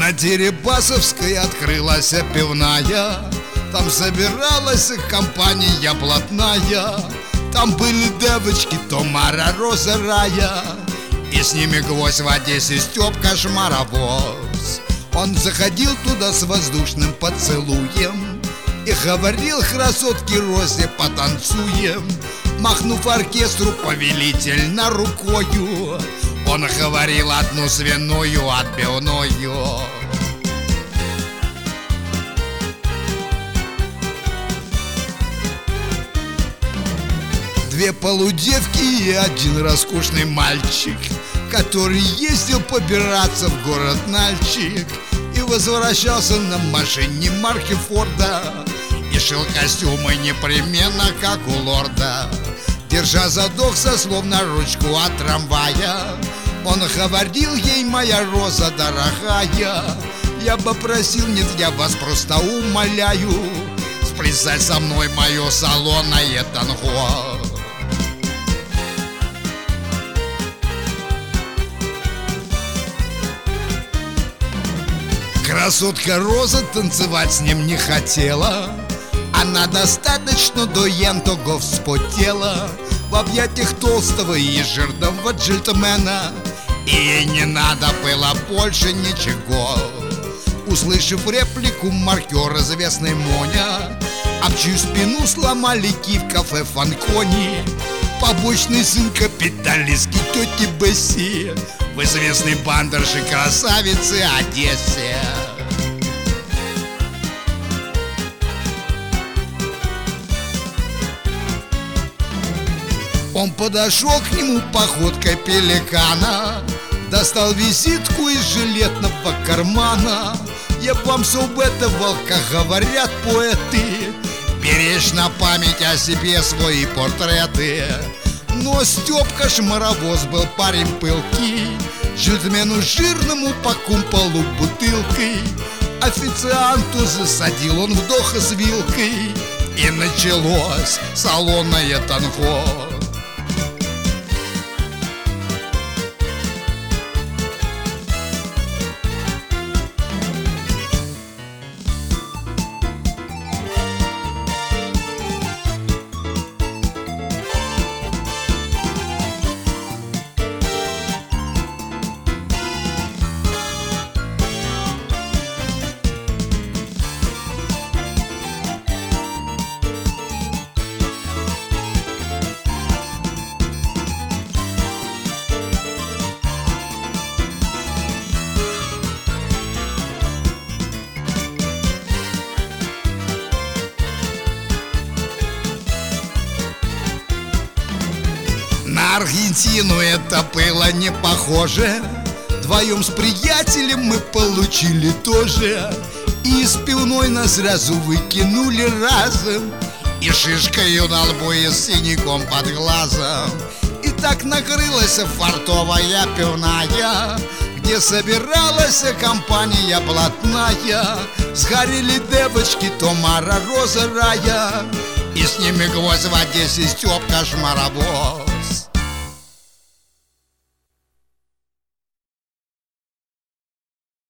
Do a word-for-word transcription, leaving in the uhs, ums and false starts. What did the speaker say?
На Дерибасовской открылась пивная, там собиралась компания блатная. Там были девочки Тамара, Роза, Рая, и с ними гвоздь в Одессе Степка Шмаровоз. Он заходил туда с воздушным поцелуем и говорил красотке Розе: потанцуем. Махнув оркестру повелительно рукою, он говорил: одну свиную отбивную. Две полудевки и один роскошный мальчик, который ездил побираться в город Нальчик и возвращался на машине марки Форда, и шил костюмы непременно, как у лорда. Держа задохся, словно ручку от трамвая, он говорил ей: моя Роза дорогая, я бы просил, нет, я вас просто умоляю, сплясать со мной мое салонное танго. Красотка Роза танцевать с ним не хотела, она достаточно дуентого вспотела в объятиях толстого и жирного джентльмена, и ей не надо было больше ничего. Услышав реплику маркера известной Моня, об чью спину сломали ки в кафе Фанкони, побочный сын капиталистки тети Бесси в известной бандерше красавицы Одессе. Он подошел к нему походкой пеликана, достал визитку из жилетного кармана. Я вам советовал, как говорят поэты, беречь на память о себе свои портреты. Но Степка Шмаровоз был парень пылкий, джентльмену жирному по кумполу бутылкой. Официанту засадил он вдох с вилкой, и началось салонное танго. На Аргентину это было не похоже. Вдвоем с приятелем мы получили тоже, и из пивной нас сразу выкинули разом, и шишкою на лбу, и с синяком под глазом. И так накрылась фартовая пивная, где собиралась компания блатная. Сгорели девочки Тамара, Роза, Рая, и с ними гвоздь в Одессе Степка Шмаровоз.